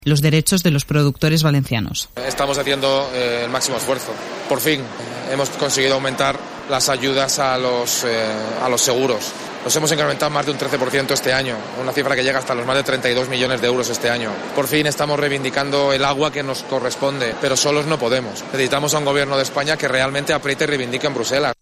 los derechos de los productores valencianos. Estamos haciendo el máximo esfuerzo. Por fin hemos conseguido aumentar las ayudas a los seguros. Los hemos incrementado más de un 13% este año, una cifra que llega hasta los más de 32 millones de euros este año. Por fin estamos reivindicando el agua que nos corresponde, pero solos no podemos. Necesitamos a un gobierno de España que realmente apriete y reivindique en Bruselas.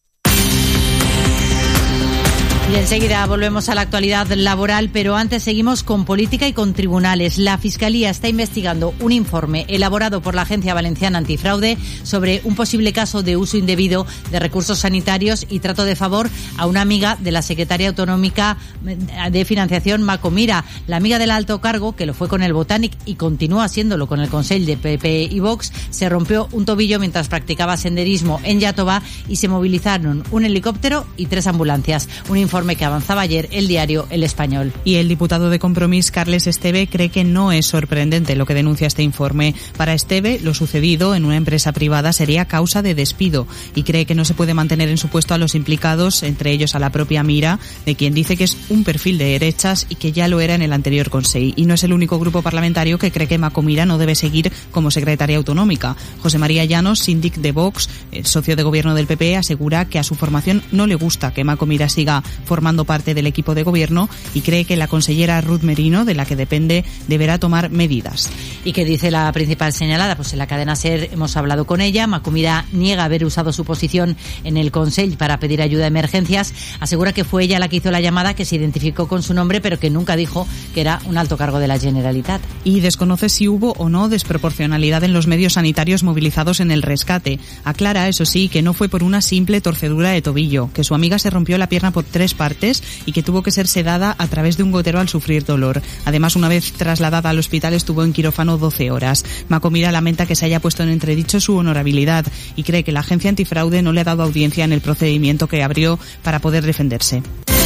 Y enseguida volvemos a la actualidad laboral, pero antes seguimos con política y con tribunales. La Fiscalía está investigando un informe elaborado por la Agencia Valenciana Antifraude sobre un posible caso de uso indebido de recursos sanitarios y trato de favor a una amiga de la secretaria autonómica de financiación, Mako Mira. La amiga del alto cargo, que lo fue con el Botànic y continúa haciéndolo con el Consell de PP y Vox, se rompió un tobillo mientras practicaba senderismo en Iàtova y se movilizaron un helicóptero y 3 ambulancias. Un informe que avanzaba ayer el diario El Español. Y el diputado de Compromís, Carles Esteve, cree que no es sorprendente lo que denuncia este informe. Para Esteve, lo sucedido en una empresa privada sería causa de despido y cree que no se puede mantener en su puesto a los implicados, entre ellos a la propia Mira, de quien dice que es un perfil de derechas y que ya lo era en el anterior Consell. Y no es el único grupo parlamentario que cree que Mako Mira no debe seguir como secretaria autonómica. José María Llanos, síndic de Vox, el socio de gobierno del PP, asegura que a su formación no le gusta que Mako Mira siga formando parte del equipo de gobierno y cree que la consellera Ruth Merino, de la que depende, deberá tomar medidas. ¿Y qué dice la principal señalada? Pues en la cadena SER hemos hablado con ella. Mako Mira niega haber usado su posición en el Consell para pedir ayuda de emergencias. Asegura que fue ella la que hizo la llamada, que se identificó con su nombre, pero que nunca dijo que era un alto cargo de la Generalitat. Y desconoce si hubo o no desproporcionalidad en los medios sanitarios movilizados en el rescate. Aclara, eso sí, que no fue por una simple torcedura de tobillo, que su amiga se rompió la pierna por 3 partes y que tuvo que ser sedada a través de un gotero al sufrir dolor. Además, una vez trasladada al hospital, estuvo en quirófano 12 horas. Mako Mira lamenta que se haya puesto en entredicho su honorabilidad y cree que la agencia antifraude no le ha dado audiencia en el procedimiento que abrió para poder defenderse.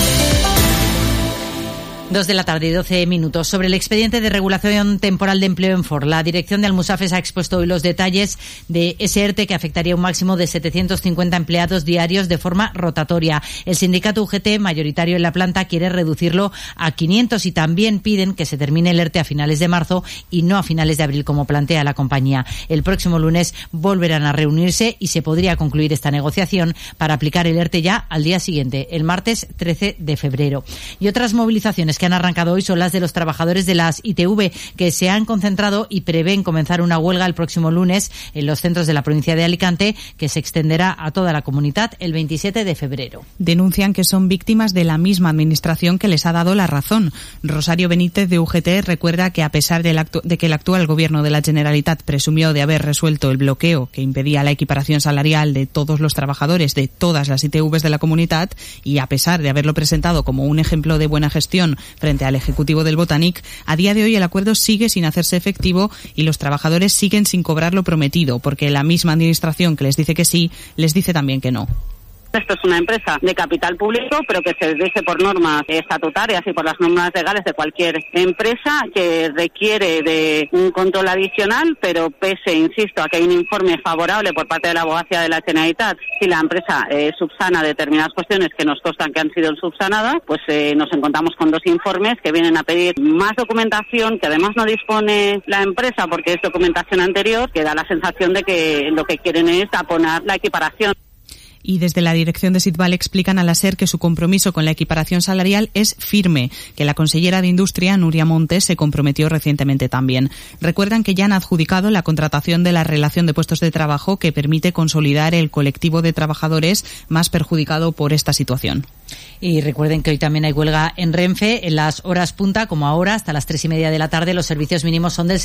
2 de la tarde y 12 minutos. Sobre el expediente de regulación temporal de empleo en Ford, la dirección de Almusafes ha expuesto hoy los detalles de ese ERTE que afectaría un máximo de 750 empleados diarios de forma rotatoria. El sindicato UGT, mayoritario en la planta, quiere reducirlo a 500 y también piden que se termine el ERTE a finales de marzo y no a finales de abril, como plantea la compañía. El próximo lunes volverán a reunirse y se podría concluir esta negociación para aplicar el ERTE ya al día siguiente, el martes 13 de febrero. Y otras movilizaciones que han arrancado hoy son las de los trabajadores de las ITV, que se han concentrado y prevén comenzar una huelga el próximo lunes en los centros de la provincia de Alicante, que se extenderá a toda la comunidad el 27 de febrero. Denuncian que son víctimas de la misma administración que les ha dado la razón. Rosario Benítez, de UGT, recuerda que a pesar de que el actual gobierno de la Generalitat presumió de haber resuelto el bloqueo que impedía la equiparación salarial de todos los trabajadores de todas las ITVs de la comunidad, y a pesar de haberlo presentado como un ejemplo de buena gestión frente al Ejecutivo del Botànic, a día de hoy el acuerdo sigue sin hacerse efectivo y los trabajadores siguen sin cobrar lo prometido, porque la misma administración que les dice que sí, les dice también que no. Esto es una empresa de capital público, pero que se rige por normas estatutarias y por las normas legales de cualquier empresa, que requiere de un control adicional, pero pese, insisto, a que hay un informe favorable por parte de la Abogacía de la Generalitat, si la empresa subsana determinadas cuestiones que nos constan que han sido subsanadas, pues nos encontramos con 2 informes que vienen a pedir más documentación, que además no dispone la empresa porque es documentación anterior, que da la sensación de que lo que quieren es taponar la equiparación. Y desde la dirección de Sitbal explican a la SER que su compromiso con la equiparación salarial es firme, que la consellera de Industria, Núria Montes, se comprometió recientemente también. Recuerdan que ya han adjudicado la contratación de la relación de puestos de trabajo que permite consolidar el colectivo de trabajadores más perjudicado por esta situación. Y recuerden que hoy también hay huelga en Renfe en las horas punta, como ahora, hasta las 3:30 de la tarde. Los servicios mínimos son del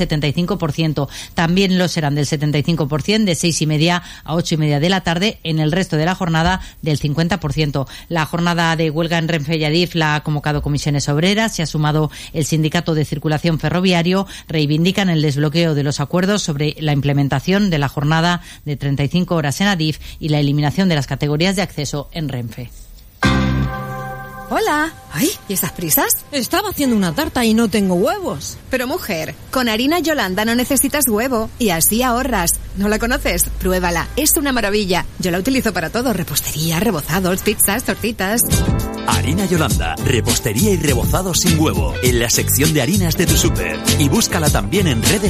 75%. También lo serán del 75%, de 6:30 a 8:30 de la tarde. En el resto de la jornada, del 50%. La jornada de huelga en Renfe y Adif la ha convocado Comisiones Obreras. Se ha sumado el Sindicato de Circulación Ferroviario. Reivindican el desbloqueo de los acuerdos sobre la implementación de la jornada de 35 horas en Adif y la eliminación de las categorías de acceso en Renfe. Hola. Ay, ¿y estas prisas? Estaba haciendo una tarta y no tengo huevos. Pero mujer, con harina Yolanda no necesitas huevo y así ahorras. ¿No la conoces? Pruébala, es una maravilla. Yo la utilizo para todo, repostería, rebozados, pizzas, tortitas. Harina Yolanda, repostería y rebozado sin huevo, en la sección de harinas de tu súper. Y búscala también en redes